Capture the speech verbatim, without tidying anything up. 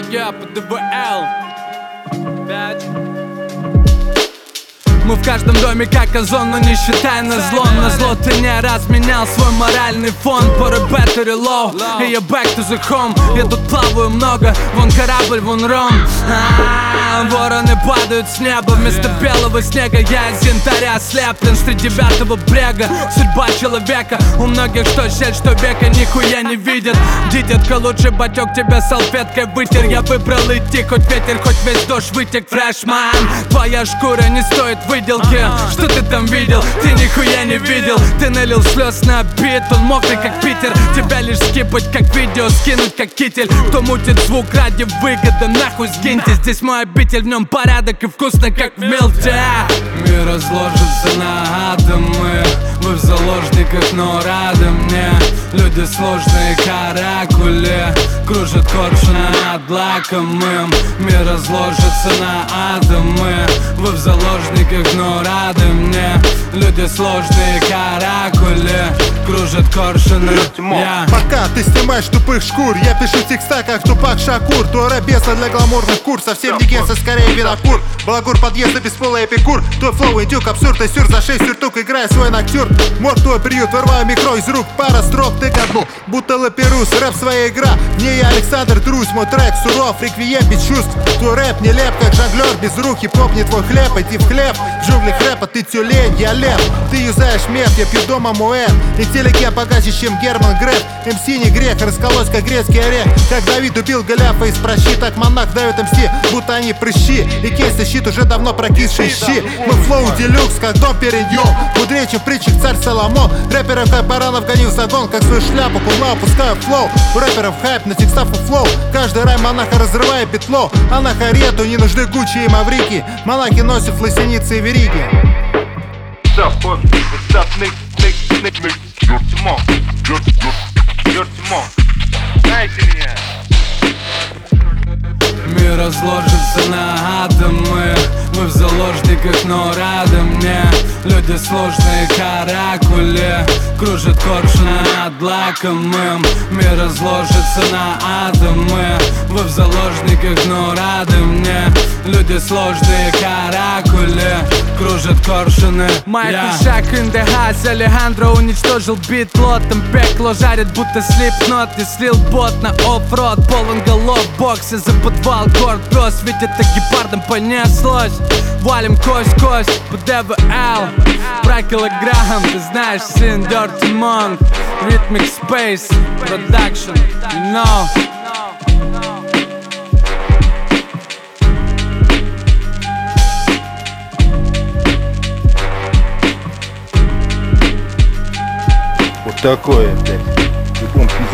Я по дэ вэ эл пять. Мы в каждом доме как озон, но не считай на зло. На зло ты не раз менял свой моральный фон. Поры battery low, и я back to the home. Я тут плаваю много, вон корабль, вон ром. А-а-а, вороны падают с неба, вместо белого снега я из янтаря слеплен среди девятого брега. Судьба человека, у многих что щель, что века нихуя не видят. Дитятка, лучше батек тебя салфеткой вытер. Я выбрал идти, хоть ветер, хоть весь дождь вытек. Фрешман, твоя шкура не стоит выделки. Что ты там видел? Ты нихуя не видел. Ты налил слез на бит, он мокрый как Питер. Тебя лишь скипать как видео, скинуть как китель. Кто мутит звук ради выгоды, нахуй сгиньте. Здесь мой обитель, в нем порядок и вкусно как в милте. Мир разложится на атомы, вы в заложниках, но рады мне. Люди сложные каракули, кружат коршуны над лакомым. Мир разложится на атомы, вы в заложниках, но рады мне. Люди сложные каракули, кружат коршуны. yeah. Пока ты снимаешь тупых шкур, я пишу текста как Тупак Шакур. То рабеса для гламурных кур, совсем не геса, скорее винокур. Балагур подъезда бесполый эпикур. Твой флоу индюк, абсурд и сюр. За шесть сюртук, играя свой ноктюр. Морг твой приют, вырваю микро из рук. Пара строк, ты гадну, будто лаперус. Рэп своя игра, не я Александр Трусь. Мой трек суров, реквием без чувств. Твой рэп нелеп, как жонглер без рук. Хип-хоп не твой хлеб, иди в хлеб. В джунглях рэпа ты тюлень, я лев. Ты юзаешь меф, я пью дома муэн. Интеллигент богаче, чем Герман Греф. МС не грех, расколоть как грецкий орех. Как Давид убил Голиафа из прощи, так монах дает МС, будто они прыщи. И кейсы щит уже давно прокисшие щи. Мы флоу делюкс, как дом перейдем. Мудрее, чем притчик царь Соломон. Рэперов как баранов гоню в загон, как свою шляпу кула опускаю флоу. У рэперов хайп, на текстах у флоу. Каждый рай монаха разрывает петло. А на харету не нужны Гуччи и Маврики. Монахи носят лосиницы и вериги. What's up, boy? What's up, Nick? Nick, Nick, Nick. You're Timon. You're, you're, you're Timon. Знаете меня? Мир разложится на атомы, мы в заложниках, но рады мне. Люди сложные каракули, кружат коршуны над лакомым. Мир разложится на атомы, вы в заложниках, но рады мне. Люди сложные каракули, кружат коршуны. Майкл Шак in the house, Алехандро уничтожил бит лотом. Пекло жарит, будто слипнот. И слил бот на оффроад, полон голов в боксе. За подвал горд пес, ведь это гепардом понеслось. Валим кость-кость по дэ вэ эл. Про килограмм, ты знаешь, сын Dirty Monk. Rhythmic Space Production, you know. Вот такое, блядь.